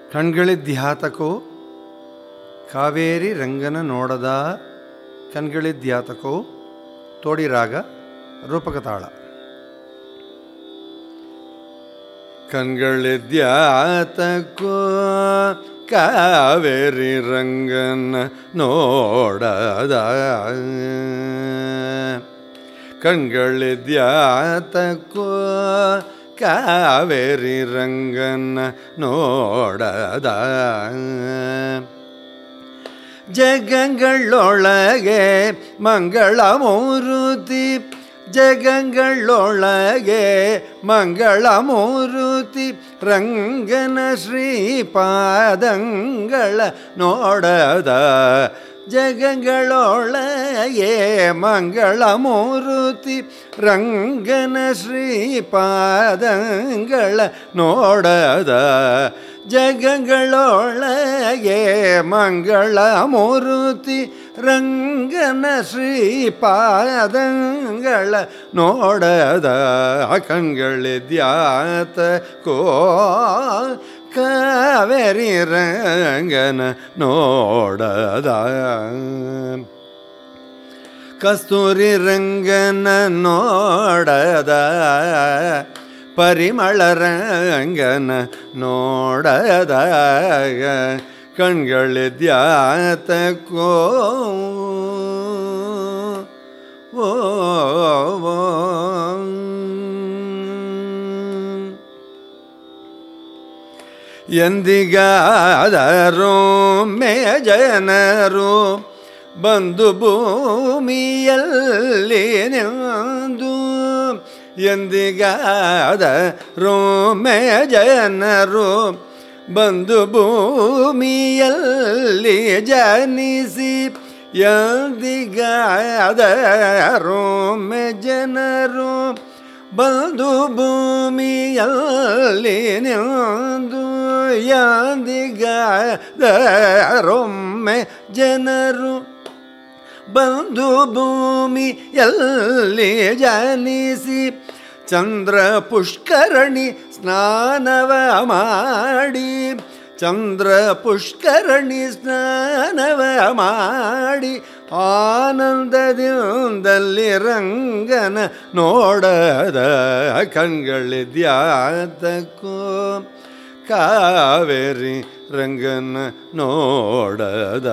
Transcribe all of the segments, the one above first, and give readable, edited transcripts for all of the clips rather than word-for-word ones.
ಕಣ್ಗಳಿದ್ಯಾತಕೋ ಕಾವೇರಿ ರಂಗನ ನೋಡದ ಕಣ್ಗಳಿದ್ಯಾತಕೋ ತೋಡಿರಾಗ ರೂಪಕತಾಳ. ಕಣ್ಗಳಿದ್ಯಾತಕೋ ಕಾವೇರಿ ರಂಗನ ನೋಡದ ಕಣ್ಗಳಿದ್ಯಾತಕೋ ಕಾವೇರಿ ರಂಗನ ನೋಡದ ಜಗಗಳೊಳಗೆ ಮಂಗಳ ಮೂರುತಿ ಜಗಗಳೊಳಗೆ ಮಂಗಳ ಮೂರುತಿ ರಂಗನ ಶ್ರೀಪಾದಂಗಳ ನೋಡದ ಜಗಗಳೊಳಗೆ ಮಂಗಳ ಮೂರುತಿ ರಂಗನ ಶ್ರೀಪಾದಂಗಳ ನೋಡದ ಜಗಗಳೊಳಗೆ ಮಂಗಳ ಮೂರುತಿ ರಂಗನ ಶ್ರೀಪಾದಂಗಳ ನೋಡದ ಕಣ್ಗಳಿದ್ಯಾತಕೋ ಕಾವೇರಿ ರಂಗನ ನೋಡದ ಕಸ್ತೂರಿ ರಂಗನ ನೋಡದ ಪರಿಮಳ ರಂಗನ ನೋಡದ ಕಣ್ಗಳಿದ್ಯಾತಕೋ ಓ ಎಂದಿಗಾದರೂ ಮೇ ಜನರು ಬಂದು ಭೂಮಿಯಲ್ಲಿ ನಿಂದು ಎಂದಿಗಾದರೂ ಮೇ ಜನರು ಬಂದು ಭೂಮಿಯಲ್ಲಿ ಜನಿಸಿ ಎಂದಿಗಾದರೂ ಮೇ ಜನರು ಬಂದು ಭೂಮಿಯಲ್ಲಿ ನಿಂದು ಎಂದಿಗಾದರೊಮ್ಮೆ ಜನರು ಬಂದು ಭೂಮಿಯಲ್ಲಿ ಜನಿಸಿ ಚಂದ್ರ ಪುಷ್ಕರಣಿ ಸ್ನಾನವ ಮಾಡಿ ಚಂದ್ರ ಪುಷ್ಕರಣಿ ಸ್ನಾನವ ಮಾಡಿ ಆನಂದದಿಂದಲ್ಲಿ ರಂಗನ ನೋಡದ ಕಣ್ಗಳಿದ್ಯಾತಕೋ ಕಾವೇರಿ ರಂಗನ ನೋಡದ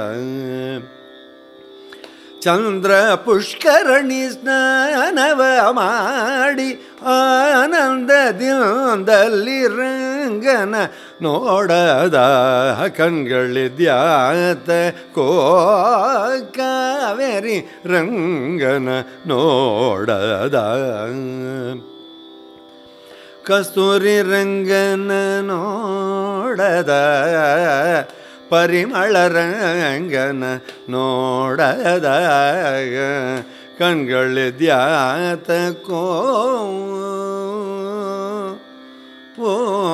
ಚಂದ್ರ ಪುಷ್ಕರಣಿ ಸ್ನಾನವ ಮಾಡಿ ಆನಂದದಿಂದಲ್ಲಿ ರಂಗನ ನೋಡದ ಕಣ್ಗಳಿದ್ಯಾತಕೋ ಕಾವೇರಿ ರಂಗನ ನೋಡದ ಕಸ್ತೂರಿ ರಂಗನ ನೋಡದ ಪರಿಮಳ ರಂಗನ ನೋಡದ ಕಣ್ಗಳಿದ್ಯಾತಕೋ ಓ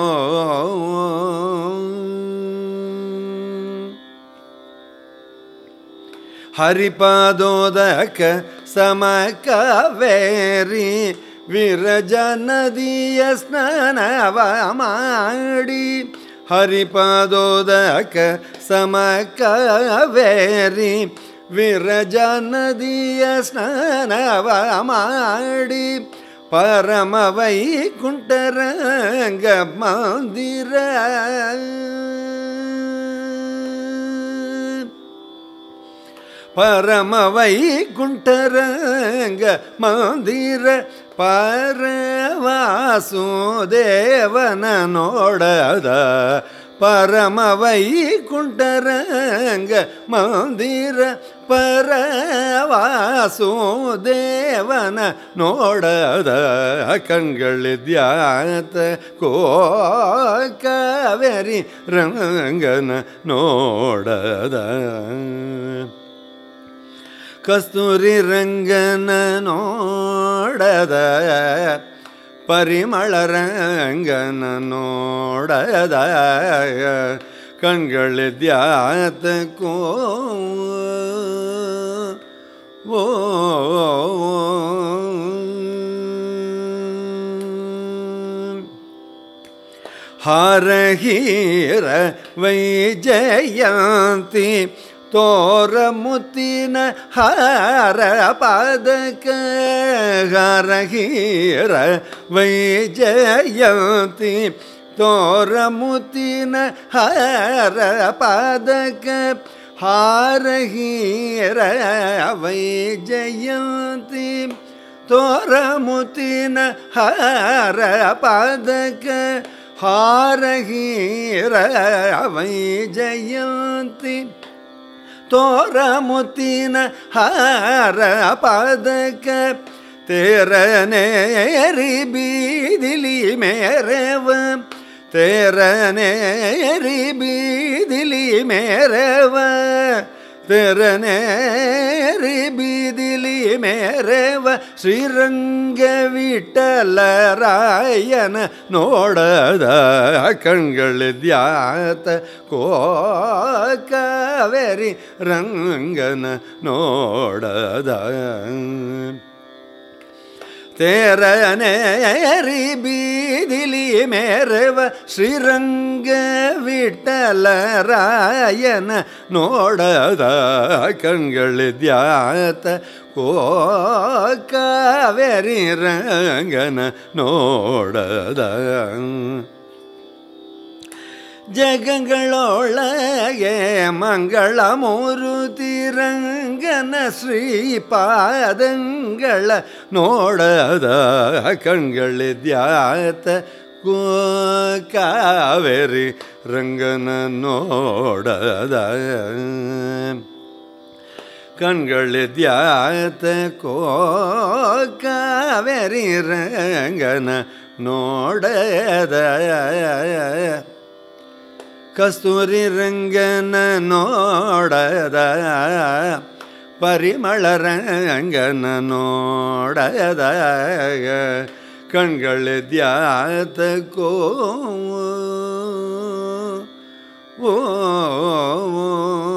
ಹರಿಪಾದೋದಕ ಸಮಕಾವೇರಿ ವಿರಜ ನದಿಯ ಸ್ನಾನವ ಮಾಡಿ ಹರಿಪಾದೋದಕ ಸಮಕಾವೇರಿ ವಿರಜ ನದಿಯ ಸ್ನಾನವ ಮಾಡಿ ಪರಮ ವೈಕುಂಠರಂಗ ಮಂದಿರ ಪರಮ ವೈಕುಂಠರಂಗ ಮಂದಿರ ಪರವಾಸುದೇವನ ನೋಡದ ಪರಮ ವೈಕುಂಠರಂಗ ಮಂದಿರ ಪರವಾಸುದೇವನ ನೋಡದ ಕಣ್ಗಳಿದ್ಯಾತಕೋ ಕಾವೇರಿ ರಂಗನ ನೋಡದ ಕಸ್ತೂರಿ ರಂಗನ ನೋಡದ ಪರಿಮಳ ರಂಗನ ನೋಡದ ಕಣ್ಗಳಿದ್ಯಾತಕೋ ಓ ಹಾರಹೀರ ವೈಜಯಂತಿ ತೋರ ಮುತ್ತಿನ ಹಾರ ಪಾದಕ ಹಾರಹೀರ ವೈಜಯಂತಿ ತೋರ ಮುತ್ತಿನ ಹಾರ ಪಾದಕ ಹಾರಹೀರ ವೈಜಯಂತಿ ತೋರ ಮುತ್ತಿನ ಹಾರ ಪಾದಕ ಹಾರಹೀರ ವೈಜಯಂತಿ ತೋರ ಮುತ್ತಿನ ಹಾರ ಪಾದಕ ತೇರನೇರಿ ಬೀದಿಲಿ ಮೇರವ ತೇರನೇರಿ ಬೀದಿಲಿ ಮೇರವ ತೆರನೇರಿ ಬೀದಿಲಿ ಮೇರೆವ ಶ್ರೀರಂಗ ವಿಠಲರಾಯನ ನೋಡದ ಕಣ್ಗಳಿದ್ಯಾತ ಕಾವೇರಿ ರಂಗನ ನೋಡದ ತೇರನೇರಿ ಬೀದಿಲಿ ಮೇರೆವ ಶ್ರೀರಂಗ ವಿಠಲರಾಯನ ನೋಡದ ಕಣ್ಗಳಿದ್ಯಾತ ಕಾವೇರಿ ರಂಗನ ನೋಡದ ಜಗಗಳೊಳಗೆ ಮಂಗಳ ಮೂರುತಿ ರಂಗನ ಶ್ರೀಪಾದಂಗಳ ನೋಡದ ಕಣ್ಗಳಿದ್ಯಾತ ಕಾವೇರಿ ರಂಗನ ನೋಡದ ಕಣ್ಗಳಿದ್ಯಾತ ಕಾವೇರಿ ರಂಗನ ನೋಡದ ಕಸ್ತೂರಿ ರಂಗನ ನೋಡದ ಪರಿಮಳ ರಂಗನ ನೋಡದ ಕಣ್ಗಳಿದ್ಯಾತ ಓ